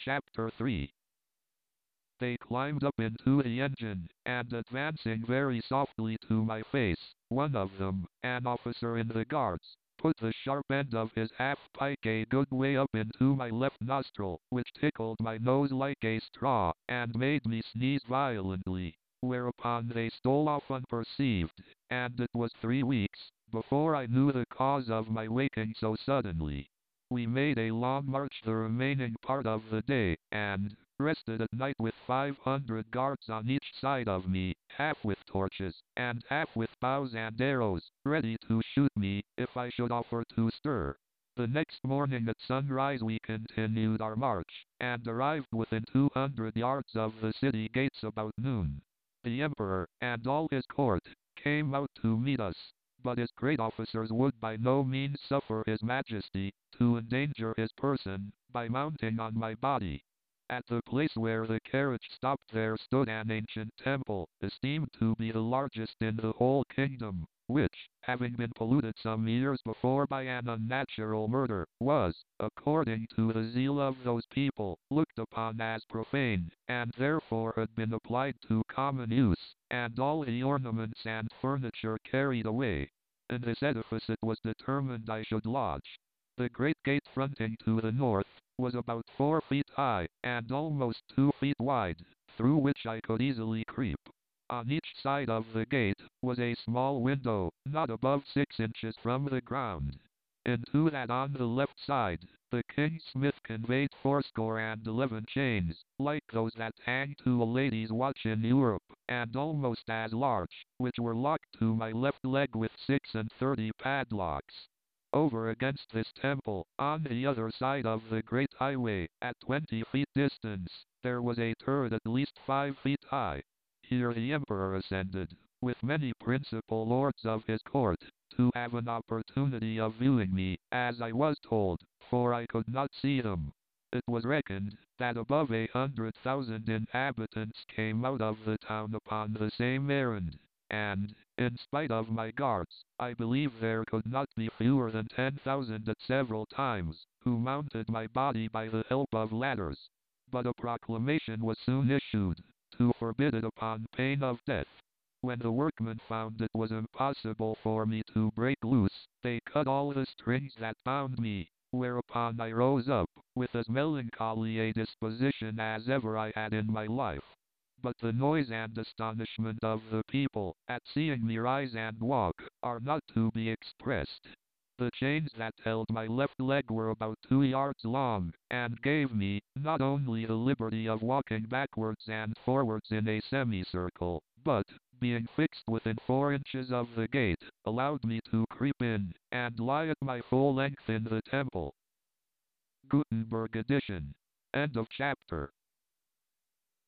Chapter 3. They climbed up into the engine, and advancing very softly to my face, one of them, an officer in the guards, put the sharp end of his half-pike a good way up into my left nostril, which tickled my nose like a straw, and made me sneeze violently, whereupon they stole off unperceived, and it was 3 weeks before I knew the cause of my waking so suddenly. We made a long march the remaining part of the day, and rested at night with 500 guards on each side of me, half with torches, and half with bows and arrows, ready to shoot me, if I should offer to stir. The next morning at sunrise we continued our march, and arrived within 200 yards of the city gates about noon. The Emperor, and all his court, came out to meet us, but his great officers would by no means suffer his Majesty to endanger his person by mounting on my body. At the place where the carriage stopped there stood an ancient temple, esteemed to be the largest in the whole kingdom, which, having been polluted some years before by an unnatural murder, was, according to the zeal of those people, looked upon as profane, and therefore had been applied to common use, and all the ornaments and furniture carried away. In this edifice it was determined I should lodge. The great gate fronting to the north was about 4 feet high, and almost 2 feet wide, through which I could easily creep. On each side of the gate was a small window, not above 6 inches from the ground. Into that on the left side, the king's smith conveyed 11 chains, like those that hang to a lady's watch in Europe, and almost as large, which were locked to my left leg with 36 padlocks. Over against this temple, on the other side of the great highway, at 20 feet distance, there was a turret at least 5 feet high. Here the emperor ascended, with many principal lords of his court, to have an opportunity of viewing me, as I was told, for I could not see them. It was reckoned that above 100,000 inhabitants came out of the town upon the same errand, and, in spite of my guards, I believe there could not be fewer than 10,000 at several times, who mounted my body by the help of ladders. But a proclamation was soon issued, to forbid it upon pain of death. When the workmen found it was impossible for me to break loose, they cut all the strings that bound me, whereupon I rose up, with as melancholy a disposition as ever I had in my life. But the noise and astonishment of the people, at seeing me rise and walk, are not to be expressed. The chains that held my left leg were about 2 yards long, and gave me, not only the liberty of walking backwards and forwards in a semicircle, but, being fixed within 4 inches of the gate, allowed me to creep in, and lie at my full length in the temple. Gutenberg edition. End of chapter.